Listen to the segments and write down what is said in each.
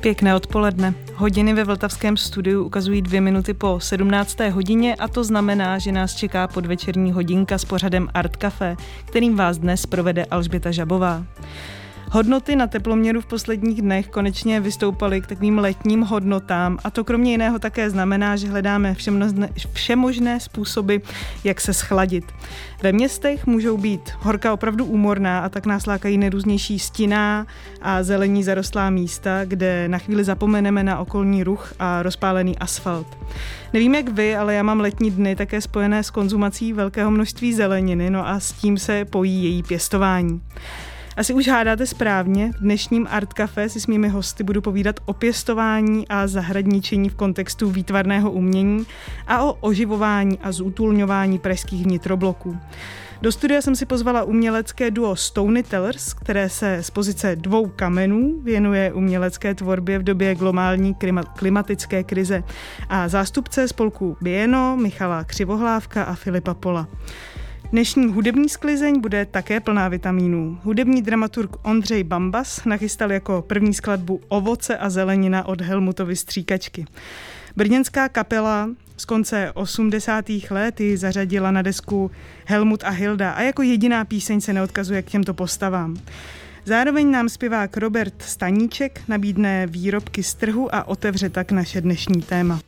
Pěkné odpoledne. Hodiny ve vltavském studiu ukazují 2 minuty po 17. hodině a to znamená, že nás čeká podvečerní hodinka s pořadem Art Café, kterým vás dnes provede Alžběta Žabová. Hodnoty na teploměru v posledních dnech konečně vystoupaly k takovým letním hodnotám a to kromě jiného také znamená, že hledáme všemožné způsoby, jak se schladit. Ve městech můžou být horka opravdu úmorná a tak nás lákají nejrůznější stinná a zelení zarostlá místa, kde na chvíli zapomeneme na okolní ruch a rozpálený asfalt. Nevím jak vy, ale já mám letní dny také spojené s konzumací velkého množství zeleniny, no a s tím se pojí její pěstování. Asi už hádáte správně, v dnešním Art Café si s mými hosty budu povídat o pěstování a zahradničení v kontextu výtvarného umění a o oživování a zútulňování pražských vnitrobloků. Do studia jsem si pozvala umělecké duo Storytellers, které se z pozice 2 kamenů věnuje umělecké tvorbě v době globální klimatické krize a zástupce spolku Bieno, Michala Křivohlávka a Filipa Pola. Dnešní hudební sklizeň bude také plná vitamínů. Hudební dramaturg Ondřej Bambas nachystal jako první skladbu Ovoce a zelenina od Helmutovy Stříkačky. Brněnská kapela z konce 80. let ji zařadila na desku Helmut a Hilda a jako jediná píseň se neodkazuje k těmto postavám. Zároveň nám zpěvák Robert Staníček nabídne výrobky z trhu a otevře tak naše dnešní téma.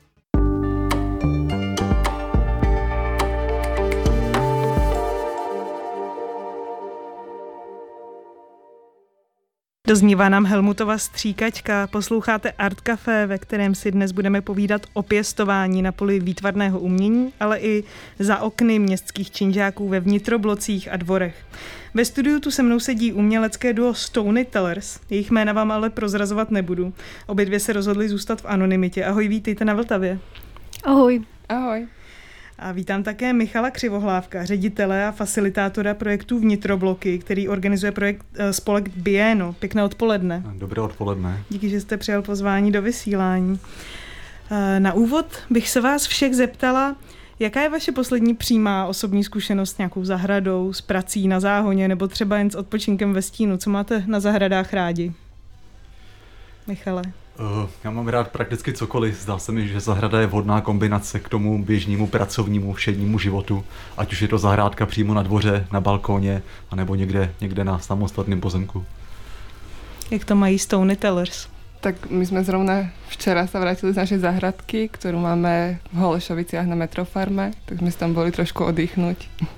Doznívá nám Helmutova Stříkačka, posloucháte Art Café, ve kterém si dnes budeme povídat o pěstování na poli výtvarného umění, ale i za okny městských činžáků ve vnitroblocích a dvorech. Ve studiu tu se mnou sedí umělecké duo Storytellers, jejich jména vám ale prozrazovat nebudu. Obě dvě se rozhodly zůstat v anonymitě. Ahoj, vítejte na Vltavě. Ahoj. Ahoj. A vítám také Michala Křivohlávka, ředitele a facilitátora projektu Vnitrobloky, který organizuje projekt spolek Bieno. Pěkné odpoledne. Dobré odpoledne. Díky, že jste přijal pozvání do vysílání. Na úvod bych se vás všech zeptala, jaká je vaše poslední přímá osobní zkušenost s nějakou zahradou, s prací na záhoně nebo třeba jen s odpočinkem ve stínu? Co máte na zahradách rádi? Michale. Já mám rád prakticky cokoliv. Zdá se mi, že zahrada je vhodná kombinace k tomu běžnému pracovnímu všednímu životu. Ať už je to zahrádka přímo na dvoře, na balkóně, anebo někde na samostatném pozemku. Jak to mají Storytellers? Tak my sme zrovna včera sa vrátili z našej záhradky, ktorú máme v Holešoviciach na Metrofarme, tak sme si tam boli trošku oddychnúť.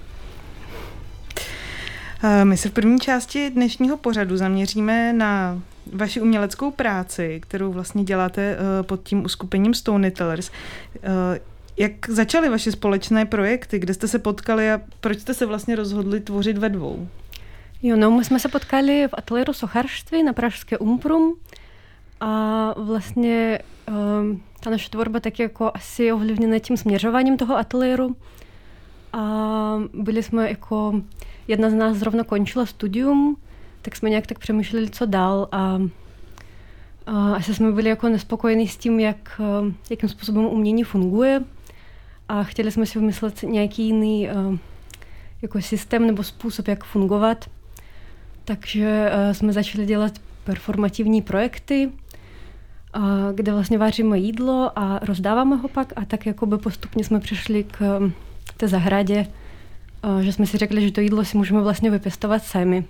My se v první části dnešního pořadu zaměříme na vaši uměleckou práci, kterou vlastně děláte pod tím uskupením Storytellers. Jak začaly vaše společné projekty? Kde jste se potkali a proč jste se vlastně rozhodli tvořit ve dvou? Jo, no, my jsme se potkali v ateliéru sochařství na Pražské Umprum a vlastně ta naše tvorba tak jako asi ovlivněna tím směřováním toho ateliéru a byli jsme jako, jedna z nás zrovna končila studium, tak jsme nějak tak přemýšleli, co dál a asi jsme byli jako nespokojení s tím, jakým způsobem umění funguje a chtěli jsme si vymyslet nějaký jiný jako systém nebo způsob, jak fungovat. Takže jsme začali dělat performativní projekty, kde vlastně vaříme jídlo a rozdáváme ho pak a tak jakoby postupně jsme přišli k té zahradě, že jsme si řekli, že to jídlo si můžeme vlastně vypěstovat sami.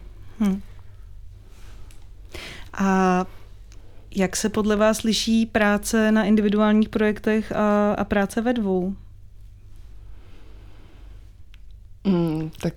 A jak se podle vás liší práce na individuálních projektech a práce ve dvou? Tak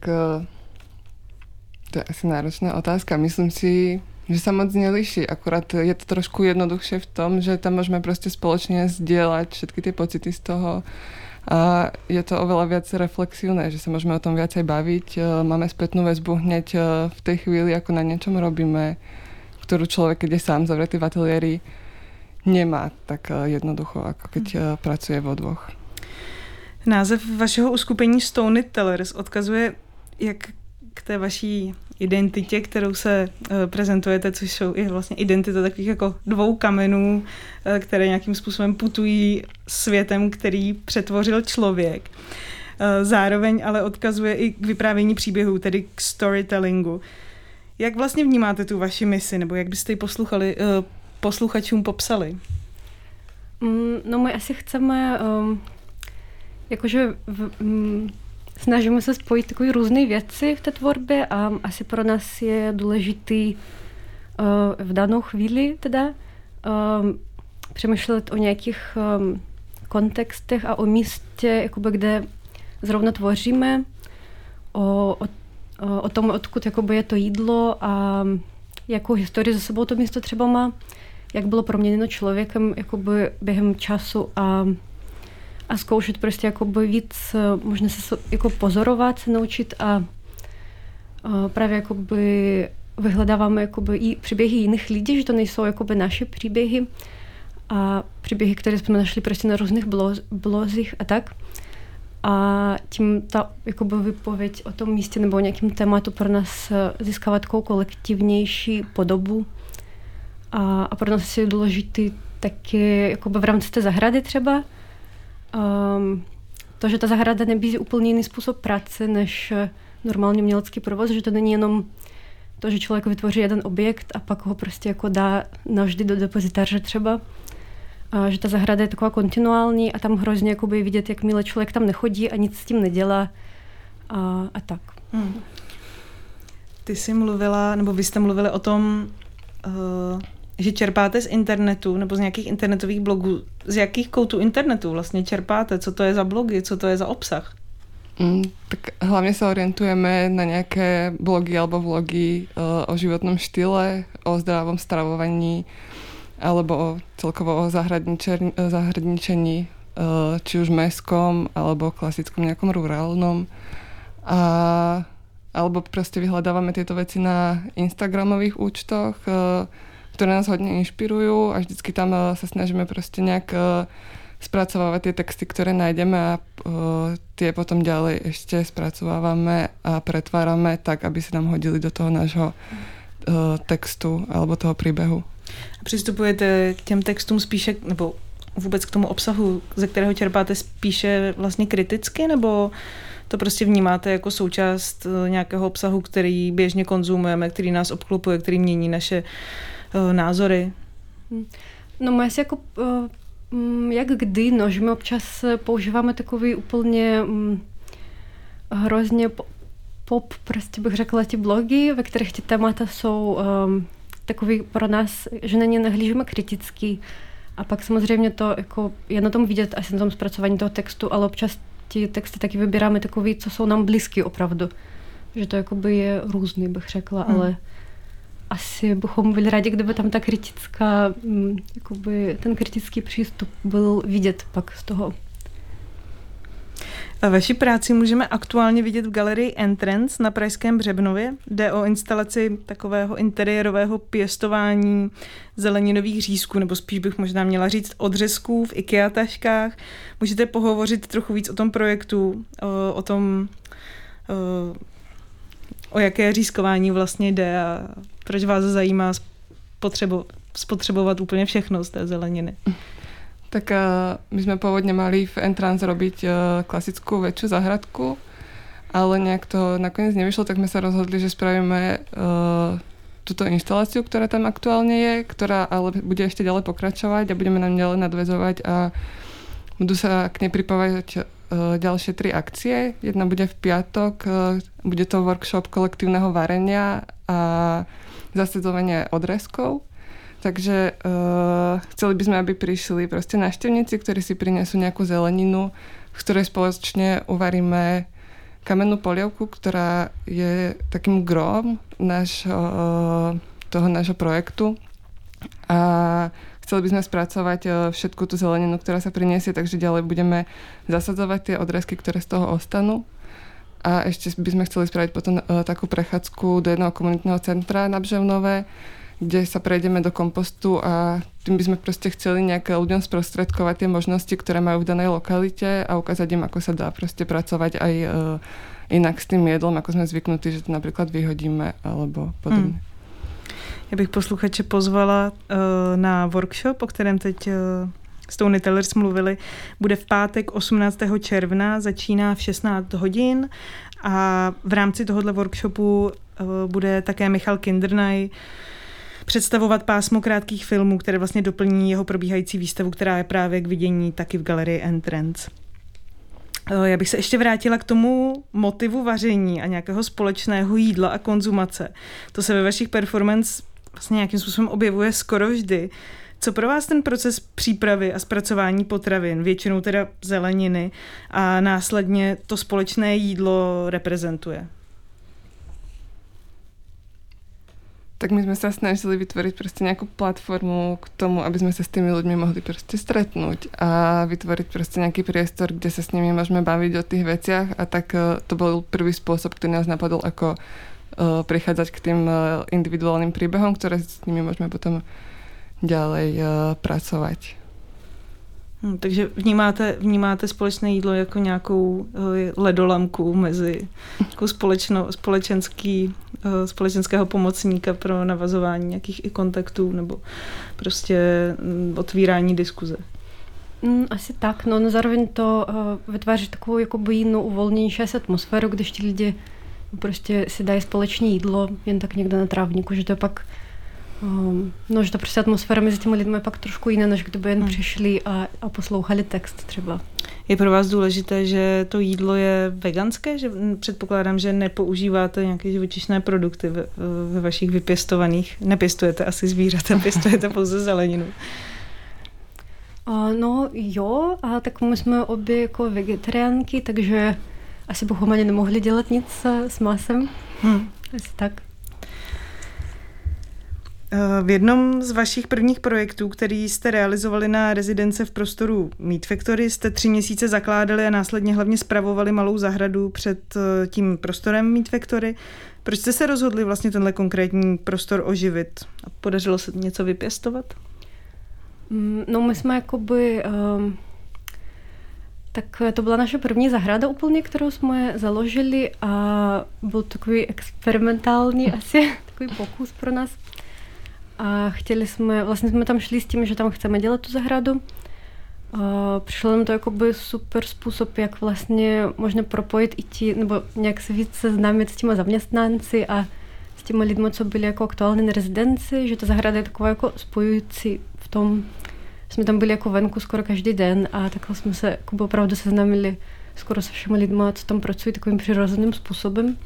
to je asi náročná otázka. Myslím si, že sa moc neliší. Akurát je to trošku jednoduchšie v tom, že tam môžeme proste spoločne zdieľať všetky tie pocity z toho. A je to oveľa viac reflexívne, že sa môžeme o tom viacej baviť. Máme spätnú väzbu hneď v tej chvíli, ako na niečom robíme, ktorú človek, keď je sám zavretý v ateliéri, nemá tak jednoducho, ako keď pracuje vo dvoch. Název vašeho uskupení Storytellers odkazuje jak k té vaší identitě, kterou se prezentujete, což jsou i vlastně identita takových jako 2 kamenů, které nějakým způsobem putují světem, který přetvořil člověk. Zároveň ale odkazuje i k vyprávění příběhů, tedy k storytellingu. Jak vlastně vnímáte tu vaši misi, nebo jak byste ji posluchačům popsali? No my asi chceme, jakože snažíme se spojit takové různé věci v té tvorbě a asi pro nás je důležitý v danou chvíli teda přemýšlet o nějakých kontextech a o místě, jakoby, kde zrovna tvoříme, o tom, odkud jakoby je to jídlo a jakou historii za sebou to místo třeba má, jak bylo proměněno člověkem jakoby během času a zkoušet prostě jakoby víc, možná se jako pozorovat, se naučit a právě jakoby vyhledáváme jakoby i příběhy jiných lidí, že to nejsou jakoby naše příběhy a příběhy, které jsme našli prostě na různých blozích a tak. A tím ta jakoby vypověď o tom místě nebo o nějakém tématu pro nás získává takovou kolektivnější podobu. A pro nás je důležitý taky jakoby v rámci té zahrady třeba. To, že ta zahrada nebízí úplně jiný způsob práce než normální umělecký provoz, že to není jenom to, že člověk vytvoří jeden objekt a pak ho prostě jako dá navždy do depozitáře třeba. Že ta zahrada je taková kontinuální a tam hrozně jakoby vidět, jak milé člověk tam nechodí a nic s tím nedělá a tak. Ty jsi mluvila, nebo vy jste mluvili o tom, že čerpáte z internetu nebo z nějakých internetových blogů. Z jakých koutů internetu vlastně čerpáte? Co to je za blogy? Co to je za obsah? Tak hlavne sa orientujeme na nejaké blogy alebo vlogy o životnom štýle, o zdravom stravovaní alebo celkovo o zahradničení, či už mestskom alebo klasickom nejakom rurálnom. Alebo proste vyhľadávame tieto veci na Instagramových účtoch, ktoré nás hodne inšpirujú a vždycky tam sa snažíme proste nejak spracovávať tie texty, ktoré nájdeme a tie potom ďalej ešte spracovávame a pretvárame tak, aby sa nám hodili do toho nášho textu alebo toho príbehu. A přistupujete k těm textům spíše, nebo vůbec k tomu obsahu, ze kterého čerpáte spíše vlastně kriticky, nebo to prostě vnímáte jako součást nějakého obsahu, který běžně konzumujeme, který nás obklopuje, který mění naše názory? No my asi jako jak kdy, no, že my občas používáme takový úplně hrozně pop, prostě bych řekla, ty blogy, ve kterých ty témata jsou takový pro nás, že na ně nahlížíme kriticky. A pak samozřejmě to jako je na tom vidět asi na tom zpracování toho textu, ale občas ty texty taky vybíráme takový, co jsou nám blízky opravdu. Že to jakoby je různý, bych řekla, ale asi bychom byli rádi, kdyby tam ta kritická, jakoby ten kritický přístup byl vidět pak z toho. Vaši práci můžeme aktuálně vidět v galerii Entrance na Pražském Břevnově. Jde o instalaci takového interiérového pěstování zeleninových řízků, nebo spíš bych možná měla říct odřezků v IKEA taškách. Můžete pohovořit trochu víc o tom projektu, o tom, o jaké řízkování vlastně jde a proč vás zajímá spotřebovat úplně všechno z té zeleniny. Tak my sme pôvodne mali v Entrance robiť klasickú väčšiu záhradku, ale nejak to nakoniec nevyšlo, tak sme sa rozhodli, že spravíme túto inštaláciu, ktorá tam aktuálne je, ktorá ale bude ešte ďalej pokračovať a budeme nám ďalej nadväzovať a budú sa k nej pripávať ďalšie 3 akcie. Jedna bude v piatok, bude to workshop kolektívneho varenia a zasadzovania odrezkov. Takže chceli by sme, aby prišli proste návštevníci, ktorí si prinesú nejakú zeleninu, v ktorej spoločne uvaríme kamennú polievku, ktorá je takým grom toho nášho projektu. A chceli by sme spracovať všetku tú zeleninu, ktorá sa priniesie, takže ďalej budeme zasadzovať tie odrezky, ktoré z toho ostanú. A ešte by sme chceli spraviť potom takú prechádzku do jedného komunitného centra na Břevnové, kde sa prejdeme do kompostu a tým by sme proste chceli nejak ľuďom sprostredkovať tie možnosti, ktoré majú v danej lokalite a ukázať im, ako sa dá proste pracovať aj inak s tým jedlom, ako sme zvyknutí, že to napríklad vyhodíme alebo podobne. Já bych posluchače pozvala na workshop, o kterém teď s Tony Tellers mluvili. Bude v pátek 18. června, začíná v 16 hodin a v rámci tohohle workshopu bude také Michal Kindrnaj, představovat pásmo krátkých filmů, které vlastně doplní jeho probíhající výstavu, která je právě k vidění taky v galerii Entrance. Já bych se ještě vrátila k tomu motivu vaření a nějakého společného jídla a konzumace. To se ve vašich performance vlastně nějakým způsobem objevuje skoro vždy. Co pro vás ten proces přípravy a zpracování potravin, většinou teda zeleniny, a následně to společné jídlo reprezentuje? Tak my sme sa snažili vytvoriť proste nejakú platformu k tomu, aby sme sa s tými ľuďmi mohli proste stretnúť a vytvoriť proste nejaký priestor, kde sa s nimi môžeme baviť o tých veciach, a tak to bol prvý spôsob, ktorý nás napadol, ako prichádzať k tým individuálnym príbehom, ktoré s nimi môžeme potom ďalej pracovať. Takže vnímáte společné jídlo jako nějakou ledolamku mezi jako společenského pomocníka pro navazování nějakých i kontaktů nebo prostě otvírání diskuze. Asi tak, no zároveň to vytváří takovou jakoby jinou uvolněnější atmosféru, když ti lidi prostě si dají společné jídlo jen tak někde na trávníku, že to pak že to prostě atmosféra mezi těmi lidmi je pak trošku jiná, než kdyby jen přišli a poslouchali text třeba. Je pro vás důležité, že to jídlo je veganské? Že předpokládám, že nepoužíváte nějaké živočišné produkty ve vašich vypěstovaných. Nepěstujete asi zvířata, pěstujete pouze zeleninu. No jo, a tak my jsme obě jako vegetariánky, takže asi bychom ani nemohli dělat nic s masem. Asi tak. V jednom z vašich prvních projektů, který jste realizovali na rezidence v prostoru Meat Factory, jste 3 měsíce zakládali a následně hlavně spravovali malou zahradu před tím prostorem Meat Factory. Proč jste se rozhodli vlastně tenhle konkrétní prostor oživit? A podařilo se něco vypěstovat? No my jsme jakoby... Tak to byla naše první zahrada úplně, kterou jsme založili, a byl takový experimentální asi takový pokus pro nás. A vlastně jsme tam šli s tím, že tam chceme dělat tu zahradu. Přišlo nám to jakoby super způsob, jak vlastně možná propojit i nebo nějak se víc seznámit s těma zaměstnanci a s těma lidmi, co byli jako aktuálně na rezidenci, že ta zahrada je taková jako spojující v tom, jsme tam byli jako venku skoro každý den a takhle jsme se jako opravdu seznámili skoro se všemi lidmi, co tam pracují takovým přirozeným způsobem.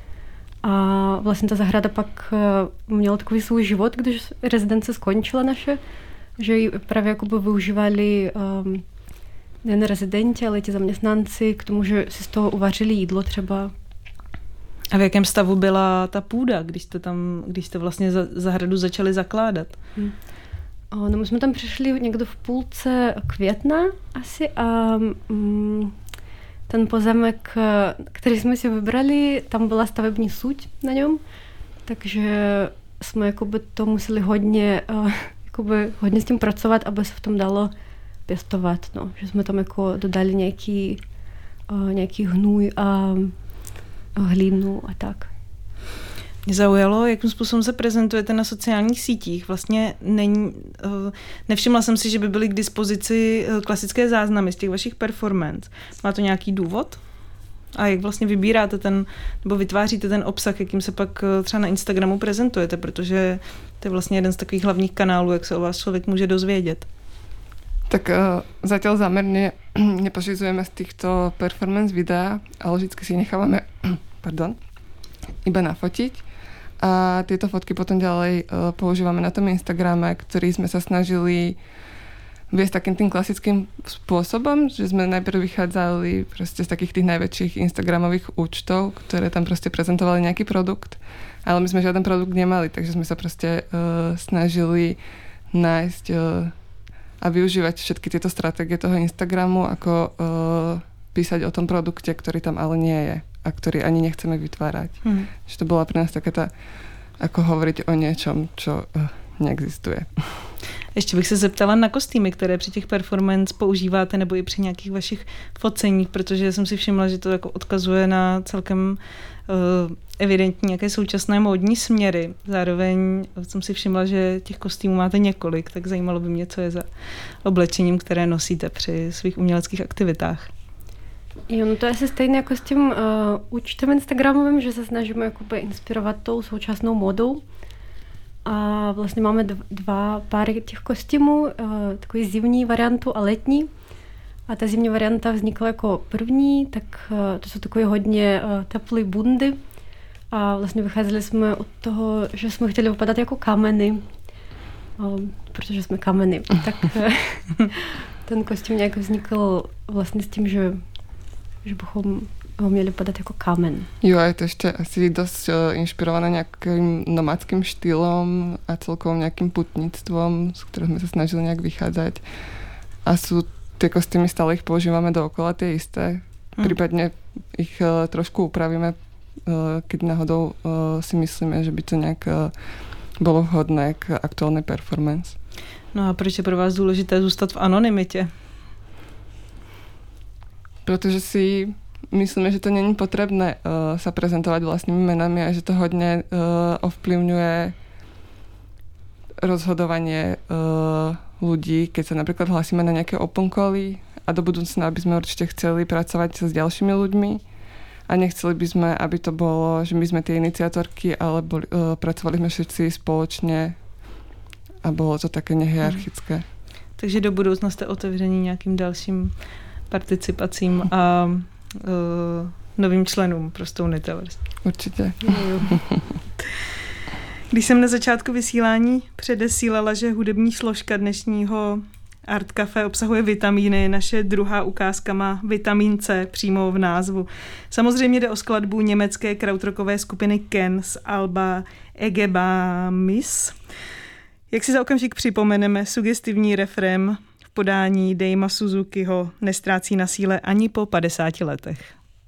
A vlastně ta zahrada pak měla takový svůj život, když rezidence skončila naše, že ji právě jakoby využívali nejen rezidenti, ale i ti zaměstnanci k tomu, že si z toho uvařili jídlo třeba. A v jakém stavu byla ta půda, když jste vlastně zahradu začali zakládat? No my jsme tam přišli někdo v půlce května asi a ten pozemek, který jsme si vybrali, tam byla stavební suť na něm, takže jsme jakoby to museli hodně s tím pracovat, aby se v tom dalo pěstovat, no. Že jsme tam jako dodali nějaký hnůj a hlínu a tak. Mě zaujalo, jakým způsobem se prezentujete na sociálních sítích. Vlastně nevšimla jsem si, že by byly k dispozici klasické záznamy z těch vašich performance. Má to nějaký důvod? A jak vlastně vybíráte nebo vytváříte ten obsah, jakým se pak třeba na Instagramu prezentujete, protože to je vlastně jeden z takových hlavních kanálů, jak se o vás člověk může dozvědět. Tak zatiaľ zámerne nepožizujeme z týchto performance videá, ale vždycky si nechávame iba nafotiť. A tieto fotky potom ďalej používame na tom Instagrame, ktorý sme sa snažili viesť takým tým klasickým spôsobom, že sme najprv vychádzali proste z takých tých najväčších instagramových účtov, ktoré tam proste prezentovali nejaký produkt, ale my sme žiaden produkt nemali, takže sme sa proste snažili nájsť a využívať všetky tieto stratégie toho Instagramu, ako písať o tom produkte, ktorý tam ale nie je a ktorý ani nechceme vytvárať. Že to bola pre nás taká ako hovoriť o niečom, čo neexistuje. Ještě bych se zeptala na kostýmy, které při těch performance používáte, nebo i při nějakých vašich foceních, protože jsem si všimla, že to jako odkazuje na celkem evidentní nějaké současné módní směry. Zároveň jsem si všimla, že těch kostýmů máte několik, tak zajímalo by mě, co je za oblečením, které nosíte při svých uměleckých aktivitách. Jo, no to je asi stejné jako s tím účtem instagramovým, že se snažíme jakoby inspirovat tou současnou modou. a vlastně máme dva páry těch kostýmů, takový zimní variantu a letní. A ta zimní varianta vznikla jako první, tak to jsou takové hodně teplé bundy. A vlastně vycházeli jsme od toho, že jsme chtěli vypadat jako kameny, protože jsme kameny. Tak ten kostým nějak vznikl vlastně s tím, že bychom ho měli vypadat jako kamen. Jo, a je to ještě asi dost inšpirované nějakým nomádským štýlom a celkovým nějakým putnictvom, z kterého jsme se snažili nějak vychádzať. A sú tie kostýmy, stále ich používame dookola, tie isté. Prípadne ich trošku upravíme, keď náhodou si myslíme, že by to nějak bylo vhodné k aktuálnej performance. No a proč je pro vás důležité zůstat v anonymitě? Protože si myslíme, že to není potrebné sa prezentovať vlastnými menami a že to hodne ovplyvňuje rozhodovanie ľudí, keď sa napríklad hlasíme na nejaké open cally a do budúcna by sme určite chceli pracovať s ďalšími ľuďmi a nechceli by sme, aby to bolo, že my sme tie iniciatorky, ale pracovali sme všetci spoločne a bolo to také nehierarchické. Takže do budoucna jste otevření nějakým dalším participacím a novým členům pro Storytellers. Určitě. Když jsem na začátku vysílání předesílala, že hudební složka dnešního Art Café obsahuje vitamíny, naše druhá ukázka má vitamin C přímo v názvu. Samozřejmě jde o skladbu německé krautrockové skupiny Ken z alba Egebamis. Jak si za okamžik připomeneme, sugestivní refrém v podání Deima Suzukiho nestrácí na síle ani po 50 letech.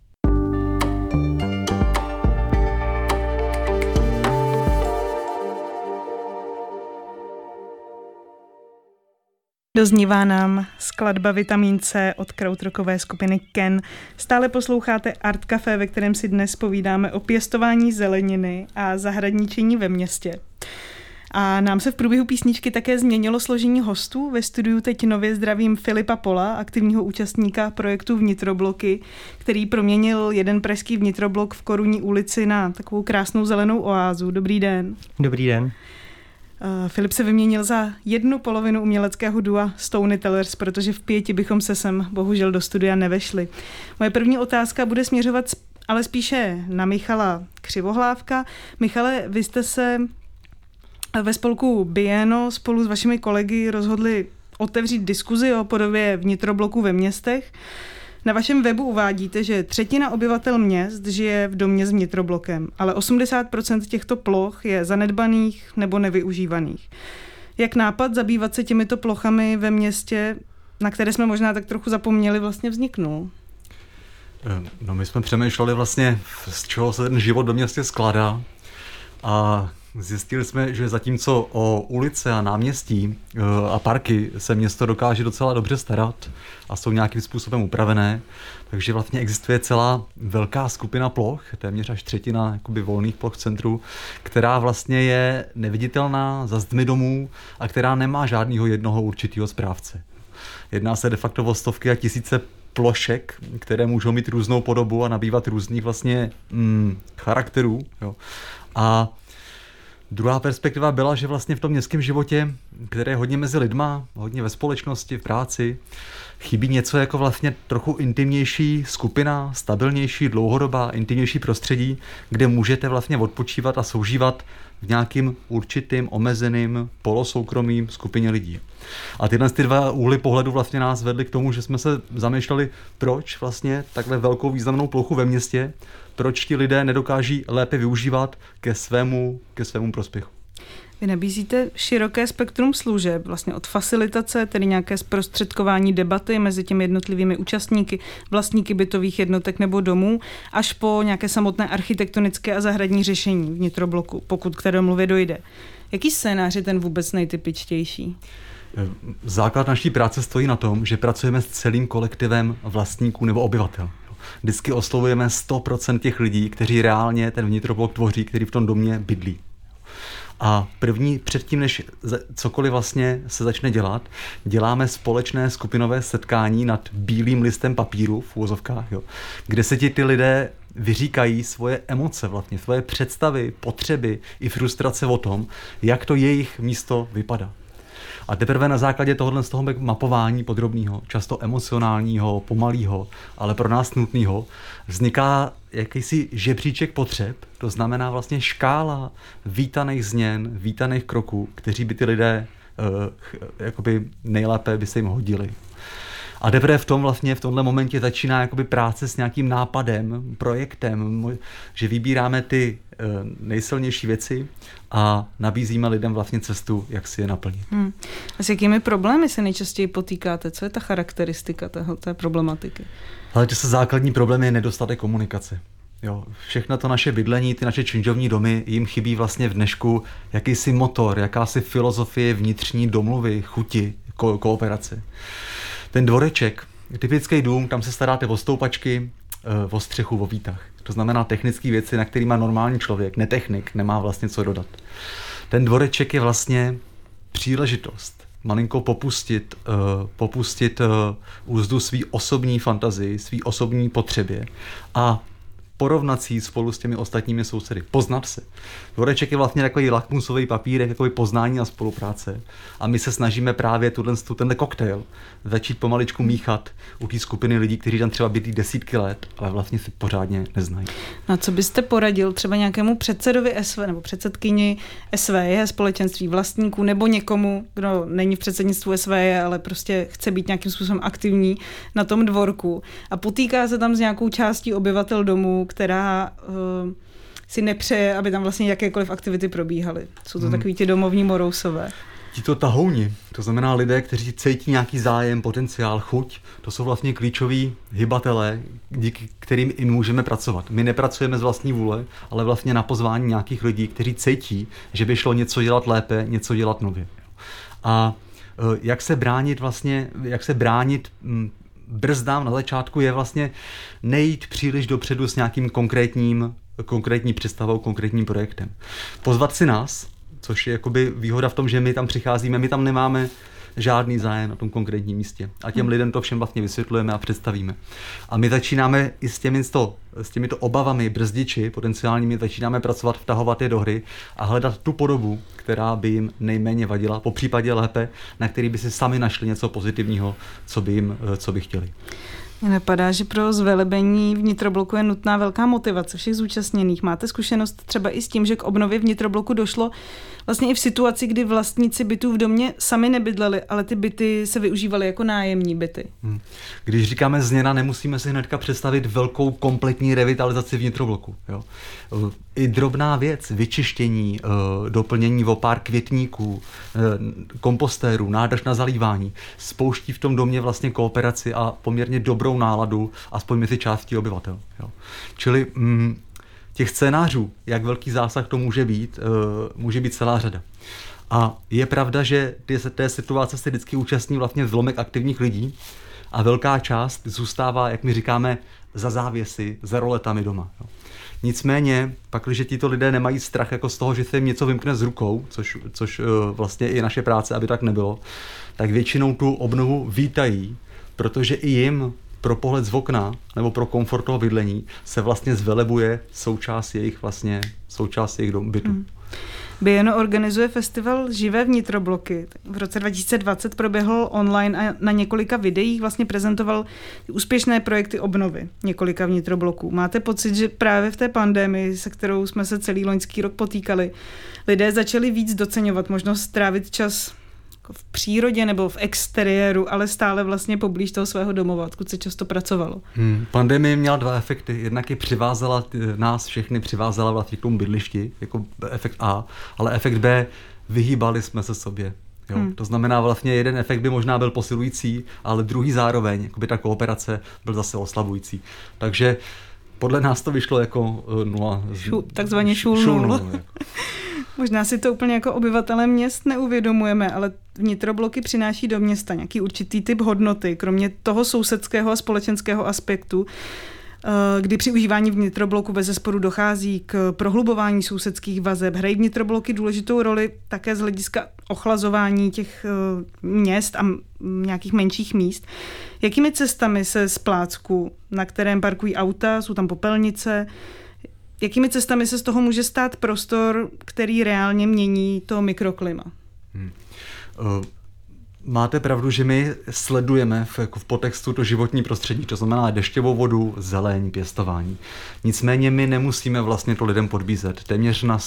Doznívá nám skladba Vitamin C od krautrockové skupiny Ken. Stále posloucháte Art Café, ve kterém si dnes povídáme o pěstování zeleniny a zahradničení ve městě. A nám se v průběhu písničky také změnilo složení hostů. Ve studiu teď nově zdravím Filipa Pola, aktivního účastníka projektu Vnitrobloky, který proměnil jeden pražský vnitroblok v Korunní ulici na takovou krásnou zelenou oázu. Dobrý den. Dobrý den. Filip se vyměnil za jednu polovinu uměleckého dua Storytellers, protože v 5 bychom se sem bohužel do studia nevešli. Moje první otázka bude směřovat ale spíše na Michala Křivohlávka. Michale, vy jste se ve spolku Bieno spolu s vašimi kolegy rozhodli otevřít diskuzi o podobě vnitrobloků ve městech. Na vašem webu uvádíte, že 1/3 obyvatel měst žije v domě s vnitroblokem, ale 80% těchto ploch je zanedbaných nebo nevyužívaných. Jak nápad zabývat se těmito plochami ve městě, na které jsme možná tak trochu zapomněli, vlastně vzniknul? No, my jsme přemýšleli vlastně, z čeho se ten život ve městě skládá, a zjistili jsme, že zatímco o ulice a náměstí a parky se město dokáže docela dobře starat a jsou nějakým způsobem upravené, takže vlastně existuje celá velká skupina ploch, téměř až 1/3 jakoby volných ploch v centru, která vlastně je neviditelná za zdmi domů a která nemá žádného jednoho určitého správce. Jedná se de facto o stovky a tisíce plošek, které můžou mít různou podobu a nabývat různých vlastně charakterů. Jo. A druhá perspektiva byla, že vlastně v tom městském životě, které je hodně mezi lidma, hodně ve společnosti, v práci, chybí něco jako vlastně trochu intimnější skupina, stabilnější, dlouhodobá, intimnější prostředí, kde můžete vlastně odpočívat a soužívat v nějakým určitým, omezeným, polosoukromým skupině lidí. A tyhle dva úhly pohledu vlastně nás vedly k tomu, že jsme se zamýšleli, proč vlastně takhle velkou významnou plochu ve městě, proč ti lidé nedokáží lépe využívat ke svému prospěchu. Vy nabízíte široké spektrum služeb, vlastně od facilitace, tedy nějaké zprostředkování debaty mezi těmi jednotlivými účastníky, vlastníky bytových jednotek nebo domů, až po nějaké samotné architektonické a zahradní řešení vnitrobloku, pokud k té domluvě dojde. Jaký scénář je ten vůbec nejtypičtější? Základ naší práce stojí na tom, že pracujeme s celým kolektivem vlastníků nebo obyvatel. Vždycky oslovujeme 100% těch lidí, kteří reálně ten vnitroblok tvoří, který v tom domě bydlí. A předtím, než cokoliv vlastně se začne dělat, děláme společné skupinové setkání nad bílým listem papíru v uvozovkách, kde se ti ty lidé vyříkají svoje emoce vlastně, svoje představy, potřeby i frustrace o tom, jak to jejich místo vypadá. A teprve na základě tohohle z toho mapování podrobného, často emocionálního, pomalého, ale pro nás nutného, vzniká jakýsi žebříček potřeb, to znamená vlastně škála vítaných změn, vítaných kroků, kteří by ty lidé jakoby nejlépe by se jim hodili. A teprve v tomhle momentě začíná jakoby práce s nějakým nápadem, projektem, že vybíráme ty nejsilnější věci a nabízíme lidem vlastně cestu, jak si je naplnit. A s jakými problémy se nejčastěji potýkáte? Co je ta charakteristika té problematiky? Ale to se základní problém je nedostatek komunikace. Jo, všechno to naše bydlení, ty naše činžovní domy, jim chybí vlastně v dnešku jakýsi motor, jakási filozofie vnitřní domluvy, chuti, kooperace. Ten dvoreček, typický dům, tam se staráte o stoupačky, o střechu, o výtah. To znamená technické věci, na který má normální člověk, netechnik, nemá vlastně co dodat. Ten dvoreček je vlastně příležitost malinko popustit úzdu svý osobní fantazii, svý osobní potřebě a porovnat si spolu s těmi ostatními sousedy, poznat se. Dvoreček je vlastně takový lakmusový papírek, takový poznání a spolupráce. A my se snažíme právě tenhle koktejl začít pomaličku míchat u té skupiny lidí, kteří tam třeba bydlí desítky let, ale vlastně si pořádně neznají. A co byste poradil třeba nějakému předsedovi SV nebo předsedkyni SVJ, společenství vlastníků, nebo někomu, kdo není v předsednictvu SVJ, ale prostě chce být nějakým způsobem aktivní na tom dvorku a potýká se tam s nějakou částí obyvatel domu, která si nepřeje, aby tam vlastně jakékoliv aktivity probíhaly. Jsou to takový ti domovní morousové. Tito tahouni, to znamená lidé, kteří cítí nějaký zájem, potenciál, chuť, to jsou vlastně klíčoví hybatelé, díky kterým i můžeme pracovat. My nepracujeme z vlastní vůle, ale vlastně na pozvání nějakých lidí, kteří cítí, že by šlo něco dělat lépe, něco dělat nově. A jak se bránit brzdám na začátku je vlastně nejít příliš dopředu s nějakým konkrétní představou, konkrétním projektem. Pozvat si nás, což je jakoby výhoda v tom, že my tam přicházíme, my tam nemáme žádný zájem na tom konkrétním místě. A těm lidem to všem vlastně vysvětlujeme a představíme. A my začínáme i s těmito obavami, brzdiči potenciálními, začínáme pracovat, vtahovat je do hry a hledat tu podobu, která by jim nejméně vadila, popřípadě lépe, na který by si sami našli něco pozitivního, co by chtěli. Mně napadá, že pro zvelebení vnitrobloku je nutná velká motivace všech zúčastněných. Máte zkušenost třeba i s tím, že k obnově vnitrobloku došlo vlastně i v situaci, kdy vlastníci bytů v domě sami nebydleli, ale ty byty se využívaly jako nájemní byty. Když říkáme změna, nemusíme si hnedka představit velkou kompletní revitalizaci vnitrobloku. Jo? I drobná věc, vyčištění, doplnění o pár květníků, kompostérů, nádrž na zalívání, spouští v tom domě vlastně kooperaci a poměrně dobrou náladu, aspoň mezi částí obyvatel. Jo? Čili těch scénářů, jak velký zásah to může být celá řada. A je pravda, že té situace se vždycky účastní vlastně zlomek aktivních lidí a velká část zůstává, jak my říkáme, za závěsy, za roletami doma. Jo. Nicméně, pakliže tito lidé nemají strach jako z toho, že se jim něco vymkne z rukou, což vlastně je naše práce, aby tak nebylo, tak většinou tu obnovu vítají, protože i jim pro pohled z okna nebo pro komfort toho bydlení se vlastně zvelebuje součást jejich bytu. Bieno organizuje festival Živé vnitrobloky. V roce 2020 proběhl online a na několika videích vlastně prezentoval úspěšné projekty obnovy několika vnitrobloků. Máte pocit, že právě v té pandemii, se kterou jsme se celý loňský rok potýkali, lidé začali víc doceňovat možnost strávit čas v přírodě nebo v exteriéru, ale stále vlastně poblíž toho svého domova, odkud se často pracovalo? Pandemie měla dva efekty. Jednak je nás všechny přivázala vlastně k tomu bydlišti, jako efekt A, ale efekt B, vyhýbali jsme se sobě. Jo? To znamená vlastně jeden efekt by možná byl posilující, ale druhý zároveň, jakoby ta kooperace, byl zase oslabující. Takže podle nás to vyšlo jako nula. Takzvaně šul nula. Možná si to úplně jako obyvatelé měst neuvědomujeme, ale vnitrobloky přináší do města nějaký určitý typ hodnoty, kromě toho sousedského a společenského aspektu. kdy při užívání vnitrobloku bezesporu dochází k prohlubování sousedských vazeb. Hrají vnitrobloky důležitou roli také z hlediska ochlazování těch měst a nějakých menších míst. Jakými cestami se z plácku, na kterém parkují auta, jsou tam popelnice, jakými cestami se z toho může stát prostor, který reálně mění to mikroklima? Máte pravdu, že my sledujeme v podtextu to životní prostředí, to znamená dešťovou vodu, zeleň, pěstování. Nicméně my nemusíme vlastně to lidem podbízet. Téměř na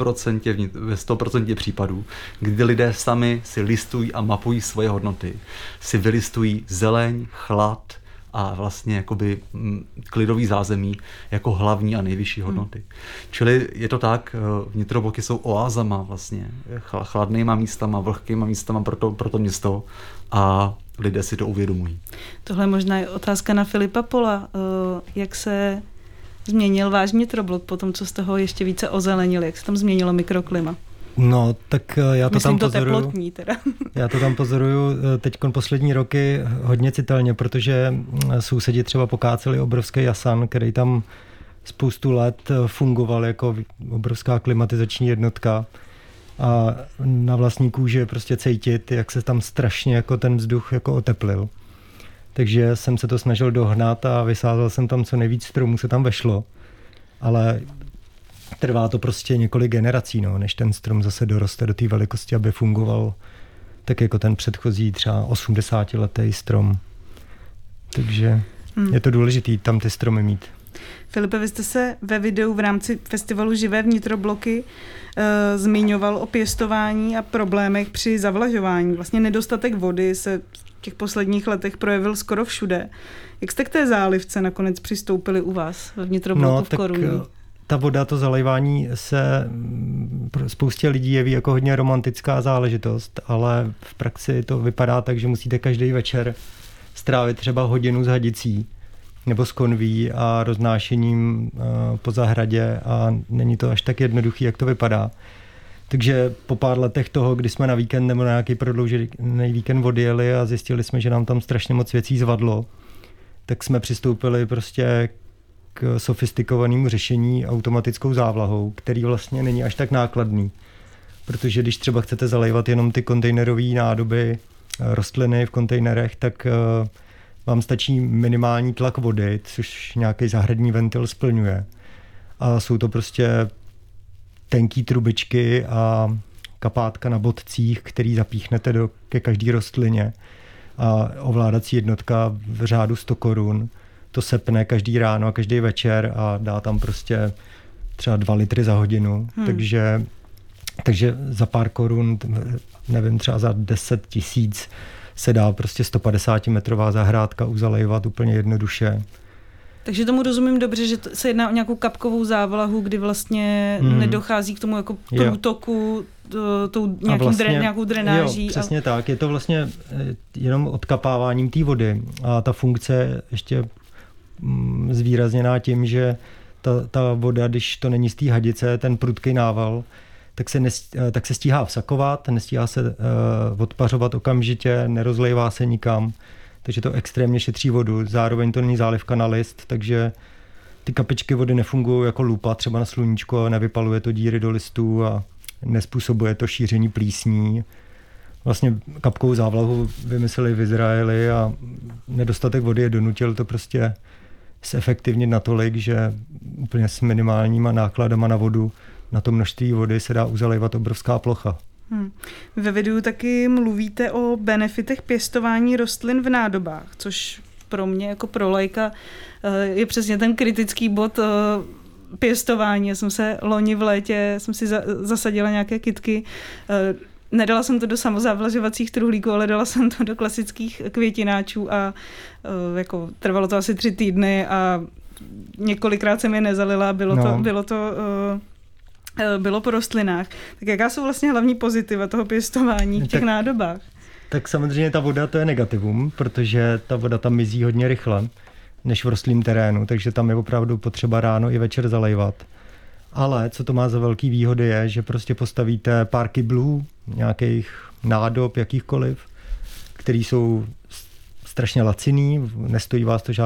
100% případů, kdy lidé sami si listují a mapují svoje hodnoty, si vylistují zeleň, chlad a vlastně jakoby klidový zázemí jako hlavní a nejvyšší hodnoty. Čili je to tak, vnitrobloky jsou oázama vlastně, chladnýma místama, vlhkýma místama pro to město a lidé si to uvědomují. Tohle možná je otázka na Filipa Pola. Jak se změnil váš vnitroblok po tom, co jste ho ještě více ozelenili? Jak se tam změnilo mikroklima? No, tak já to tam pozoruju. Teplotní teda. Já to tam pozoruju teď poslední roky hodně citelně, protože sousedi třeba pokáceli obrovský jasan, který tam spoustu let fungoval jako obrovská klimatizační jednotka a na vlastní kůži prostě cítit, jak se tam strašně jako ten vzduch jako oteplil. Takže jsem se to snažil dohnat a vysázel jsem tam co nejvíc stromů se tam vešlo, ale trvá to prostě několik generací, než ten strom zase doroste do té velikosti, aby fungoval tak jako ten předchozí třeba 80letý strom. Takže je to důležitý tam ty stromy mít. Filipe, vy jste se ve videu v rámci festivalu Živé vnitrobloky zmiňoval o pěstování a problémech při zavlažování. Vlastně nedostatek vody se v těch posledních letech projevil skoro všude. Jak jste k té zálivce nakonec přistoupili u vás ve vnitrobloku v Koruní? Ta voda, to zalejvání se spoustě lidí jeví jako hodně romantická záležitost, ale v praxi to vypadá tak, že musíte každý večer strávit třeba hodinu s hadicí nebo s konví a roznášením po zahradě a není to až tak jednoduchý, jak to vypadá. Takže po pár letech toho, kdy jsme na víkend nebo na nějaký prodloužený víkend odjeli a zjistili jsme, že nám tam strašně moc věcí zvadlo, tak jsme přistoupili prostě k sofistikovanému řešení automatickou závlahou, který vlastně není až tak nákladný. Protože když třeba chcete zalejvat jenom ty kontejnerové nádoby, rostliny v kontejnerech, tak vám stačí minimální tlak vody, což nějaký zahradní ventil splňuje. A jsou to prostě tenký trubičky a kapátka na bodcích, který zapíchnete ke každé rostlině. A ovládací jednotka v řádu 100 korun to sepne každý ráno a každý večer a dá tam prostě třeba 2 litry za hodinu. Takže za pár korun, nevím, třeba za 10 000 se dá prostě 150metrová zahrádka uzalejvat úplně jednoduše. Takže tomu rozumím dobře, že se jedná o nějakou kapkovou závlahu, kdy vlastně nedochází k tomu jako průtoku nějakou drenáží. Jo, přesně tak. Je to vlastně jenom odkapáváním té vody a ta funkce ještě zvýrazněná tím, že ta voda, když to není z té hadice, ten prudký nával, tak se stíhá vsakovat, nestíhá se odpařovat okamžitě, nerozlejvá se nikam, takže to extrémně šetří vodu. Zároveň to není zálivka na list, takže ty kapičky vody nefungují jako lupa třeba na sluníčko, nevypaluje to díry do listů a nezpůsobuje to šíření plísní. Vlastně kapkovou závlahu vymysleli v Izraeli a nedostatek vody je donutil to prostě zefektivnit natolik, že úplně s minimálníma nákladama na vodu, na to množství vody se dá uzalejvat obrovská plocha. Ve videu taky mluvíte o benefitech pěstování rostlin v nádobách, což pro mě jako pro laika je přesně ten kritický bod pěstování. Já jsem se loni v létě zasadila nějaké kytky. Nedala jsem to do samozávlažovacích truhlíků, ale dala jsem to do klasických květináčů a jako trvalo to asi 3 týdny a několikrát jsem je nezalila, bylo po rostlinách. Tak jaká jsou vlastně hlavní pozitiva toho pěstování v těch nádobách? Tak samozřejmě ta voda to je negativum, protože ta voda tam mizí hodně rychle, než v rostlém terénu, takže tam je opravdu potřeba ráno i večer zalejvat. Ale co to má za velký výhody je, že prostě postavíte pár kyblů, nějakých nádob, jakýchkoliv, který jsou strašně laciný, nestojí vás to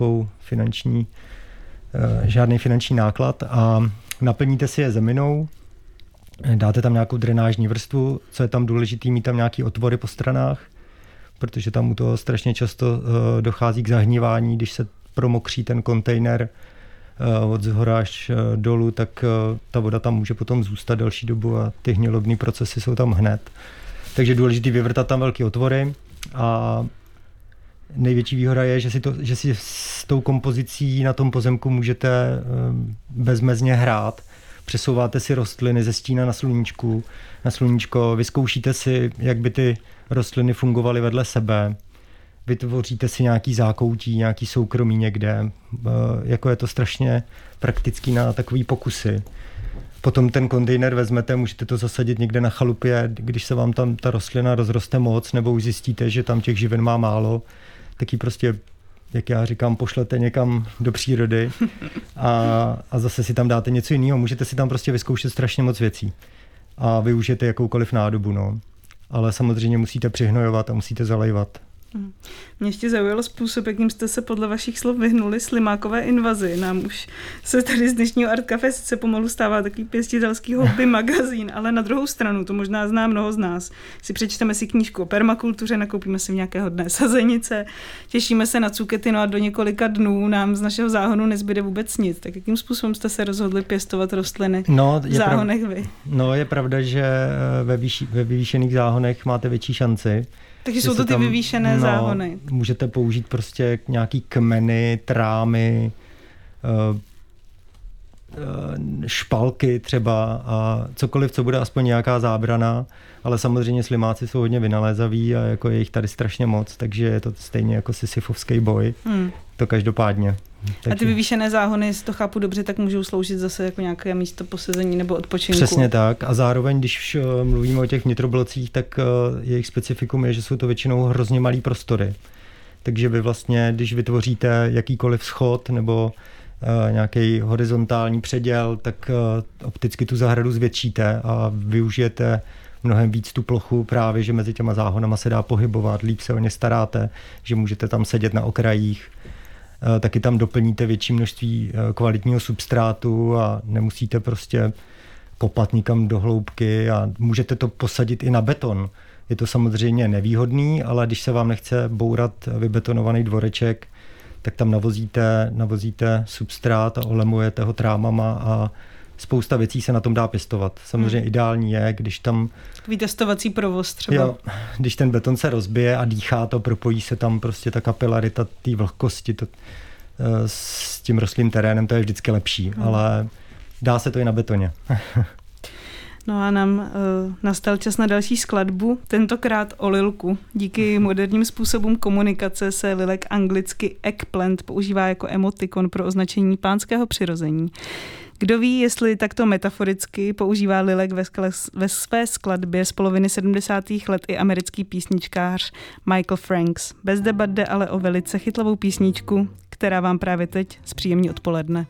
žádný finanční náklad a naplníte si je zeminou, dáte tam nějakou drenážní vrstvu, co je tam důležitý, mít tam nějaký otvory po stranách, protože tam u toho strašně často dochází k zahnívání, když se promokří ten kontejner od zhora až dolů, tak ta voda tam může potom zůstat delší dobu a ty hnilobní procesy jsou tam hned. Takže důležitý vyvrtat tam velké otvory a největší výhoda je, že si s tou kompozicí na tom pozemku můžete bezmezně hrát. Přesouváte si rostliny ze stína na sluníčko, vyzkoušíte si, jak by ty rostliny fungovaly vedle sebe, vytvoříte si nějaký zákoutí, nějaký soukromí někde, jako je to strašně praktický na takový pokusy. Potom ten kontejner vezmete, můžete to zasadit někde na chalupě, když se vám tam ta rostlina rozroste moc, nebo už zjistíte, že tam těch živin má málo, tak ji prostě, jak já říkám, pošlete někam do přírody a zase si tam dáte něco jiného. Můžete si tam prostě vyzkoušet strašně moc věcí a využijete jakoukoliv nádobu, no. Ale samozřejmě musíte přihnojovat a musíte zalejvat. Mě ještě zaujalo způsob, jakým jste se podle vašich slov vyhnuli slimákové invazi. Nám už se tady z dnešního Art Café sice pomalu stává takový pěstitelský hobby magazín, ale na druhou stranu, to možná zná mnoho z nás, si přečteme si knížku o permakultuře, nakoupíme si v nějakého dne sazenice, těšíme se na cukety, no a do několika dnů nám z našeho záhonu nezbyde vůbec nic. Tak jakým způsobem jste se rozhodli pěstovat rostliny v záhonech vy? No, je pravda, že ve vyvýšených záhonech máte větší šanci. Takže jsou to ty vyvýšené záhony. Můžete použít prostě nějaký kmeny, trámy, špalky třeba a cokoliv, co bude aspoň nějaká zábrana, ale samozřejmě slimáci jsou hodně vynalézaví a jako je jich tady strašně moc, takže je to stejně jako sisyfovský boj. To každopádně. A ty vyvýšené záhony, to chápu dobře, tak můžou sloužit zase jako nějaké místo posezení nebo odpočinku. Přesně tak. A zároveň, když mluvíme o těch vnitroblocích, tak jejich specifikum je, že jsou to většinou hrozně malý prostory. Takže vy vlastně, když vytvoříte jakýkoliv schod nebo nějaký horizontální předěl, tak opticky tu zahradu zvětšíte a využijete mnohem víc tu plochu právě, že mezi těma záhonama se dá pohybovat, líp se o ně staráte, že můžete tam sedět na okrajích, taky tam doplníte větší množství kvalitního substrátu a nemusíte prostě kopat nikam do hloubky a můžete to posadit i na beton. Je to samozřejmě nevýhodný, ale když se vám nechce bourat vybetonovaný dvoreček, tak tam navozíte substrát a olemujete ho trámama a spousta věcí se na tom dá pěstovat. Samozřejmě ideální je, když tam... Takový testovací provoz třeba. Jo, když ten beton se rozbije a dýchá to, propojí se tam prostě ta kapilarita té vlhkosti s tím rostlým terénem, to je vždycky lepší, ale dá se to i na betoně. No a nám nastal čas na další skladbu, tentokrát o lilku. Díky moderním způsobům komunikace se lilek anglicky eggplant používá jako emotikon pro označení pánského přirození. Kdo ví, jestli takto metaforicky používá lilek ve své skladbě z poloviny 70. let i americký písničkář Michael Franks. Bez debat jde ale o velice chytlavou písničku, která vám právě teď zpříjemní odpoledne.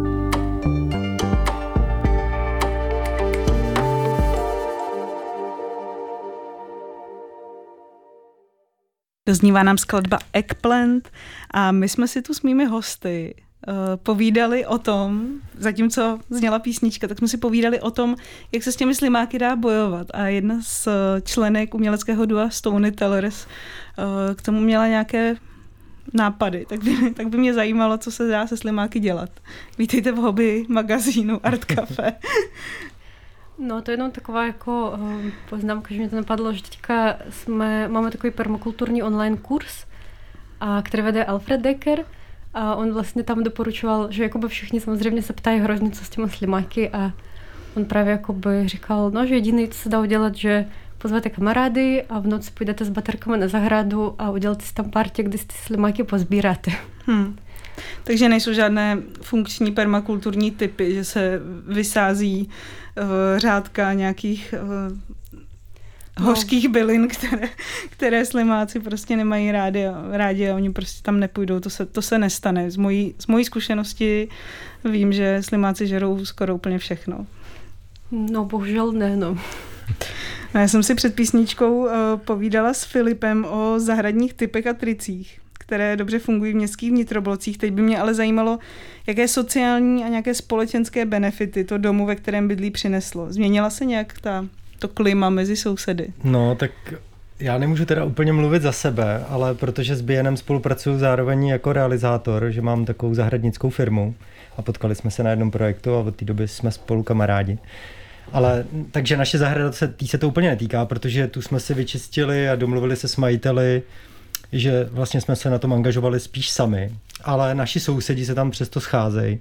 Doznívá nám skladba Eggplant a my jsme si tu s mými hosty povídali o tom, zatímco zněla písnička, tak jsme si povídali o tom, jak se s těmi slimáky dá bojovat. A jedna z členek uměleckého dua Stony Tellers k tomu měla nějaké nápady. Tak by mě zajímalo, co se dá se slimáky dělat. Vítejte v hobby magazínu Art Café. No to je jenom taková jako poznámka, že mě to napadlo, že teďka máme takový permakulturní online kurz, který vede Alfred Decker a on vlastně tam doporučoval, že jakoby všichni samozřejmě se ptají hrozně, co s těmi slimáky a on právě jakoby říkal, no, že jediné, co se dá udělat, že pozvete kamarády a v noci půjdete s baterkami na zahradu a uděláte si tam partě, kde si ty slimáky pozbíráte. Takže nejsou žádné funkční permakulturní typy, že se vysází řádka nějakých hořkých bylin, které slimáci prostě nemají rádi a oni prostě tam nepůjdou. To se nestane. Z mojí zkušenosti vím, že slimáci žerou skoro úplně všechno. No, bohužel ne, no. No, já jsem si před písničkou povídala s Filipem o zahradních typech a tricích, které dobře fungují v městských vnitroblocích. Teď by mě ale zajímalo, jaké sociální a nějaké společenské benefity to domu, ve kterém bydlí, přineslo. Změnila se nějak to klima mezi sousedy? No, tak já nemůžu teda úplně mluvit za sebe, ale protože s BNM spolupracuju zároveň jako realizátor, že mám takovou zahradnickou firmu a potkali jsme se na jednom projektu a od té doby jsme spolu kamarádi. Ale takže naše zahrada se to úplně netýká, protože tu jsme si vyčistili a domluvili se s majiteli, že vlastně jsme se na tom angažovali spíš sami, ale naši sousedi se tam přesto scházejí.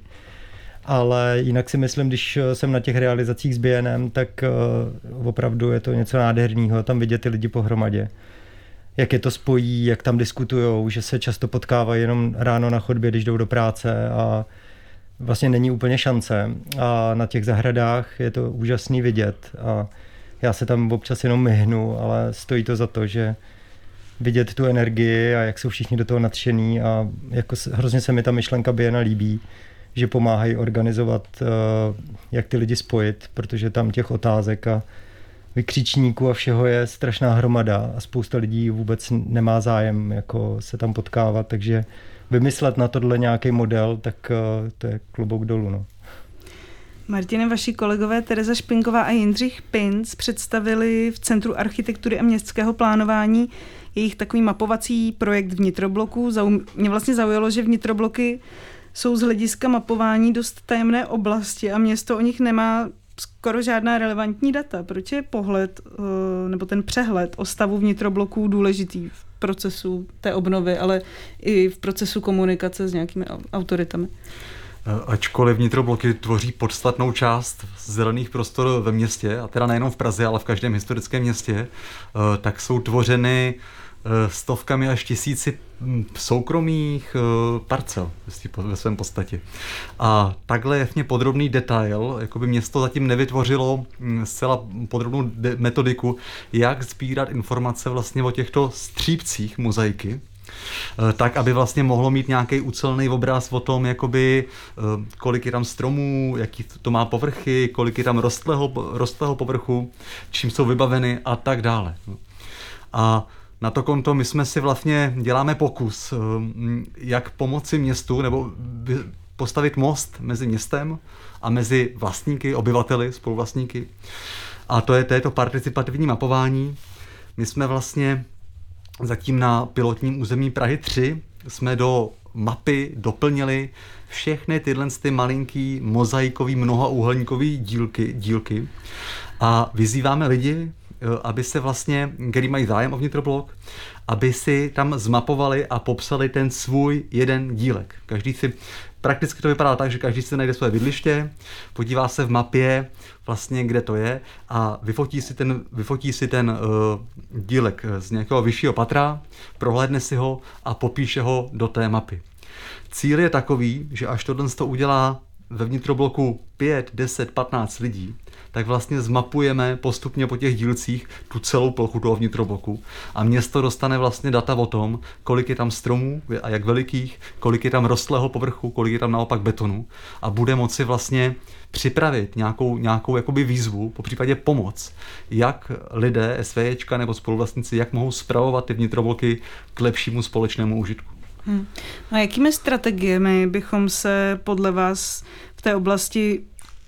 Ale jinak si myslím, když jsem na těch realizacích s BNM, tak opravdu je to něco nádherného, tam vidět ty lidi pohromadě. Jak je to spojí, jak tam diskutujou, že se často potkávají jenom ráno na chodbě, když jdou do práce a vlastně není úplně šance. A na těch zahradách je to úžasný vidět a já se tam občas jenom myhnu, ale stojí to za to, že vidět tu energii a jak jsou všichni do toho nadšený a jako hrozně se mi ta myšlenka BNM líbí, že pomáhají organizovat, jak ty lidi spojit, protože tam těch otázek a vykřičníků a všeho je strašná hromada a spousta lidí vůbec nemá zájem jako se tam potkávat, takže vymyslet na tohle nějaký model, tak to je klobouk dolů. No. Martine, vaši kolegové Tereza Špinková a Jindřich Pinc představili v Centru architektury a městského plánování jejich takový mapovací projekt vnitrobloků. Mě vlastně zaujalo, že vnitrobloky jsou z hlediska mapování dost tajemné oblasti a město o nich nemá skoro žádná relevantní data. Proč je pohled nebo ten přehled o stavu vnitrobloků důležitý v procesu té obnovy, ale i v procesu komunikace s nějakými autoritami? Ačkoliv vnitrobloky tvoří podstatnou část zelených prostor ve městě, a teda nejenom v Praze, ale v každém historickém městě, tak jsou tvořeny stovkami až tisíci soukromých parcel ve svém podstatě. A takhle jasně podrobný detail, jako by město zatím nevytvořilo zcela podrobnou metodiku, jak sbírat informace vlastně o těchto střípcích mozaiky, tak, aby vlastně mohlo mít nějaký ucelený obraz o tom, jakoby, kolik je tam stromů, jaký to má povrchy, kolik je tam rostlého povrchu, čím jsou vybaveny a tak dále. A na to konto my jsme si vlastně děláme pokus, jak pomoci městu nebo postavit most mezi městem a mezi vlastníky, obyvateli, spoluvlastníky. A to je to participativní mapování. My jsme vlastně zatím na pilotním území Prahy 3 jsme do mapy doplnili všechny tyhle malinký mozaikový mnohaúhelníkový dílky a vyzýváme lidi, aby se vlastně, který mají zájem o vnitroblok, aby si tam zmapovali a popsali ten svůj jeden dílek. Prakticky to vypadá tak, že každý si najde své bydliště, podívá se v mapě vlastně, kde to je a vyfotí si ten dílek z nějakého vyššího patra, prohlédne si ho a popíše ho do té mapy. Cíl je takový, že až tohle udělá ve vnitrobloku 5, 10, 15 lidí, tak vlastně zmapujeme postupně po těch dílcích tu celou plochu toho vnitrobloku a město dostane vlastně data o tom, kolik je tam stromů a jak velikých, kolik je tam rostlého povrchu, kolik je tam naopak betonu a bude moci vlastně připravit nějakou jakoby výzvu, popřípadě pomoc, jak lidé, SVJčka nebo spoluvlastníci, jak mohou spravovat ty vnitrobloky k lepšímu společnému užitku. A jakými strategiemi bychom se podle vás v té oblasti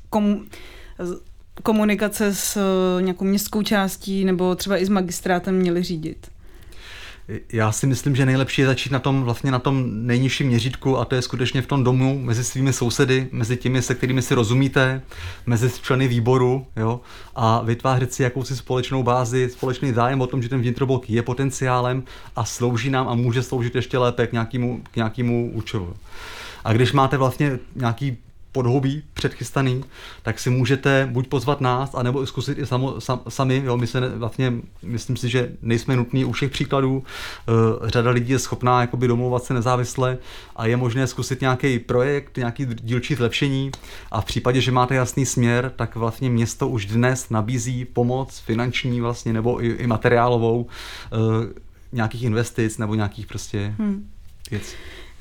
komunikace s nějakou městskou částí nebo třeba i s magistrátem měli řídit? Já si myslím, že nejlepší je začít na tom nejnižším měřítku a to je skutečně v tom domu mezi svými sousedy, mezi těmi, se kterými si rozumíte, mezi členy výboru, jo, a vytvářet si jakousi společnou bázi, společný zájem o tom, že ten vnitroblok je potenciálem a slouží nám a může sloužit ještě lépe k nějakému účelu. A když máte vlastně nějaký podhoubí předchystaný, tak si můžete buď pozvat nás, anebo zkusit i sami. Jo, myslím si, že nejsme nutní u všech příkladů. Řada lidí je schopná jakoby domlouvat se nezávisle a je možné zkusit nějaký projekt, nějaký dílčí zlepšení a v případě, že máte jasný směr, tak vlastně město už dnes nabízí pomoc finanční vlastně, nebo i materiálovou nějakých investic nebo nějakých prostě věcí.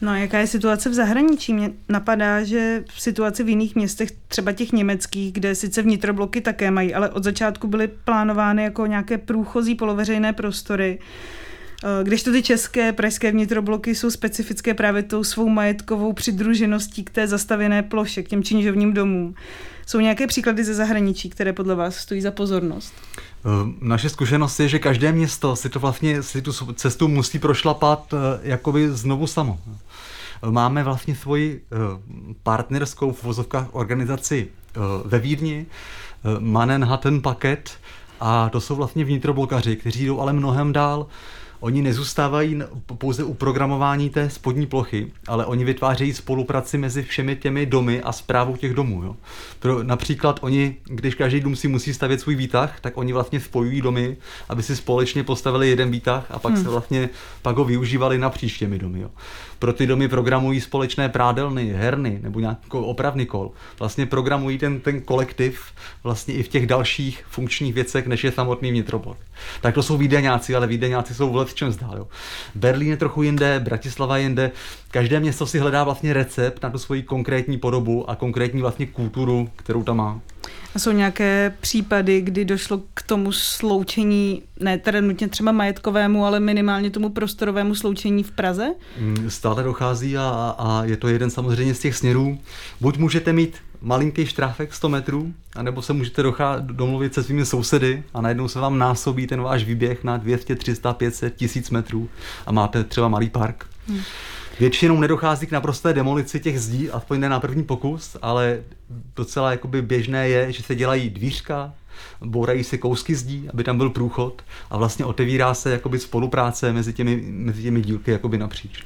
No a jaká je situace v zahraničí? Mě napadá, že v situaci v jiných městech, třeba těch německých, kde sice vnitrobloky také mají, ale od začátku byly plánovány jako nějaké průchozí poloveřejné prostory, kdežto ty české, pražské vnitrobloky jsou specifické právě tou svou majetkovou přidružeností k té zastavěné ploše, k těm činžovním domům. Jsou nějaké příklady ze zahraničí, které podle vás stojí za pozornost? Naše zkušenost je, že každé město si tu cestu musí prošlapat jakoby znovu samo. Máme vlastně svoji partnerskou v uvozovkách organizaci ve Vídni, Manhattan-Paket, a to jsou vlastně vnitroblokaři, kteří jdou ale mnohem dál. Oni nezůstávají pouze u programování té spodní plochy, ale oni vytvářejí spolupráci mezi všemi těmi domy a správou těch domů. Jo. Například oni, když každý dům si musí stavět svůj výtah, tak oni vlastně spojují domy, aby si společně postavili jeden výtah a pak se vlastně pak ho využívali napříč těmi domy. Jo. Pro ty domy programují společné prádelny, herny nebo nějaký opravný kol. Vlastně programují ten kolektiv vlastně i v těch dalších funkčních věcech, než je samotný vnitroblok. Tak to jsou Vídeňáci, ale Vídeňáci jsou v čem zdál. Jo. Berlín je trochu jinde, Bratislava jinde. Každé město si hledá vlastně recept na tu svoji konkrétní podobu a konkrétní vlastně kulturu, kterou tam má. A jsou nějaké případy, kdy došlo k tomu sloučení, ne teda nutně třeba majetkovému, ale minimálně tomu prostorovému sloučení v Praze? Stále dochází a je to jeden samozřejmě z těch směrů. Buď můžete mít malinký štráfek 100 metrů, anebo se můžete domluvit se svými sousedy a najednou se vám násobí ten váš výběh na 200, 300, 500, 1000 metrů a máte třeba malý park. Většinou nedochází k naprosté demolici těch zdí, aspoň ne na první pokus, ale docela jakoby běžné je, že se dělají dvířka, bourají se kousky zdí, aby tam byl průchod a vlastně otevírá se jakoby spolupráce mezi těmi dílky jakoby napříč.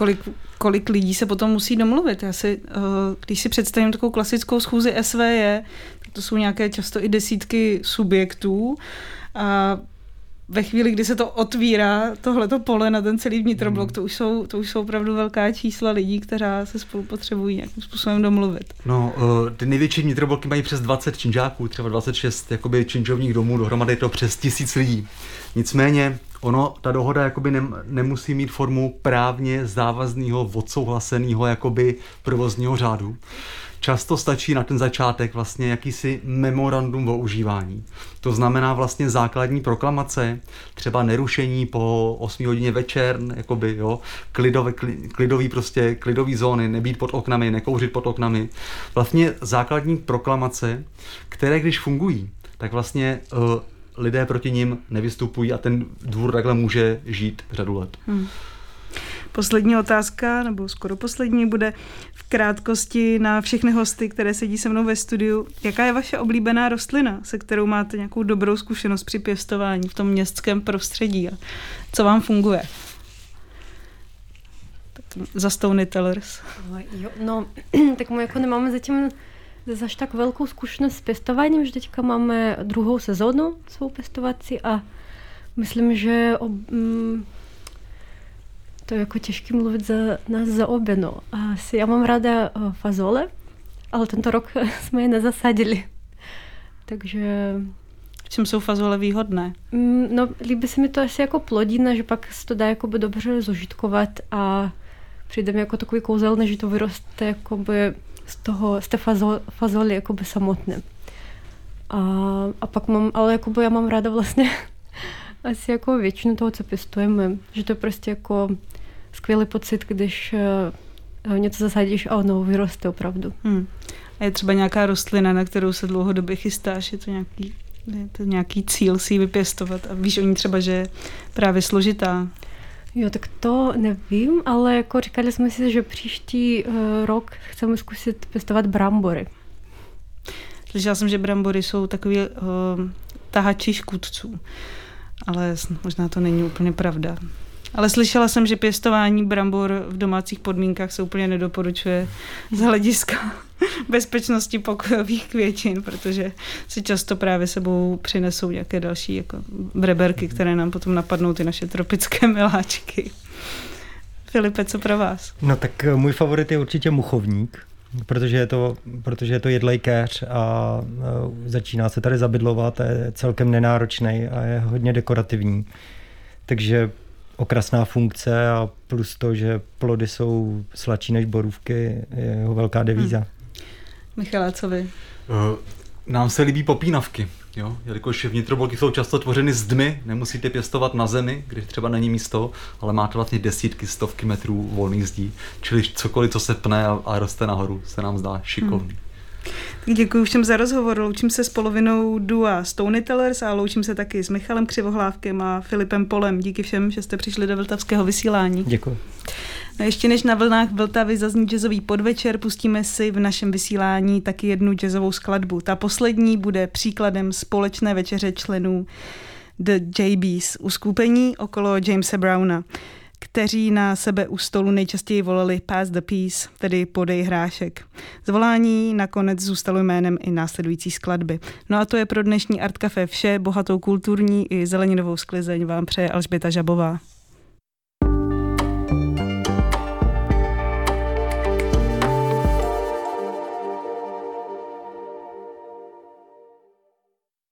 Kolik lidí se potom musí domluvit? Když si představím takovou klasickou schůzi SVJ, tak to jsou nějaké často i desítky subjektů a ve chvíli, kdy se to otvírá, tohleto pole na ten celý vnitroblok, to už jsou opravdu velká čísla lidí, která se spolu potřebují nějakým způsobem domluvit. No, ty největší vnitrobloky mají přes 20 činžáků, třeba 26 jakoby činžovních domů, dohromady je to přes 1000 lidí. Nicméně, ta dohoda jakoby nemusí mít formu právně závazného, odsouhlaseného jakoby provozního řádu. Často stačí na ten začátek vlastně jakýsi memorandum o užívání. To znamená vlastně základní proklamace, třeba nerušení po 8 hodině večer, jakoby, jo, klidový zóny, nebýt pod oknami, nekouřit pod oknami. Vlastně základní proklamace, které když fungují, tak vlastně lidé proti nim nevystupují a ten dvůr takhle může žít řadu let. Poslední otázka, nebo skoro poslední, bude v krátkosti na všechny hosty, které sedí se mnou ve studiu. Jaká je vaše oblíbená rostlina, se kterou máte nějakou dobrou zkušenost při pěstování v tom městském prostředí? A co vám funguje? Za Storytellers. No, tak my jako nemáme zatím zaž tak velkou zkušenost s pěstováním, že teďka máme druhou sezónu svou pěstovací a myslím, že to je jako těžké mluvit za nás za obě. No. Asi já mám ráda fazole, ale tento rok jsme je nezasadili. Takže... V čem jsou fazole výhodné? No, líbí se mi to asi jako plodina, že pak se to dá jakoby dobře zužitkovat a přijde mi jako takový kouzelný, že to vyroste jakoby z té fazole jakoby samotné. A pak já mám ráda vlastně asi jako většinu toho, co pěstujeme, že to je prostě jako skvělý pocit, když něco zasadíš a ono vyroste opravdu. A je třeba nějaká rostlina, na kterou se dlouhodobě chystáš? Je to nějaký cíl si ji vypěstovat a víš o ní třeba, že je právě složitá? Jo, tak to nevím, ale jako říkali jsme si, že příští rok chceme zkusit pěstovat brambory. Slyšela jsem, že brambory jsou takový tahači škůdců, ale možná to není úplně pravda. Ale slyšela jsem, že pěstování brambor v domácích podmínkách se úplně nedoporučuje z hlediska bezpečnosti pokojových květin, protože si často právě sebou přinesou nějaké další jako breberky, které nám potom napadnou ty naše tropické miláčky. Filipe, co pro vás? No tak můj favorit je určitě muchovník, protože je to jedlej keř a začíná se tady zabydlovat, je celkem nenáročný a je hodně dekorativní. Takže okrasná funkce a plus to, že plody jsou sladší než borůvky, je jeho velká devíza. Michale, co vy? Nám se líbí popínavky, jo? Jelikož vnitrobolky jsou často tvořeny zdmi, nemusíte pěstovat na zemi, když třeba není místo, ale máte vlastně desítky, stovky metrů volných zdí, čili cokoliv, co se pne a roste nahoru, se nám zdá šikovný. Tak děkuji všem za rozhovor. Loučím se s polovinou dua Storytellers a loučím se taky s Michalem Křivohlávkem a Filipem Polem. Díky všem, že jste přišli do vltavského vysílání. Děkuji. No ještě než na vlnách Vltavy zazní jazzový podvečer, pustíme si v našem vysílání taky jednu jazzovou skladbu. Ta poslední bude příkladem společné večeře členů The JBs, uskupení okolo Jamese Browna, kteří na sebe u stolu nejčastěji volali Pass the Peace, tedy podej hrášek. Zvolání nakonec zůstalo jménem i následující skladby. No a to je pro dnešní Art Café vše. Bohatou kulturní i zeleninovou sklizeň vám přeje Alžběta Žabová.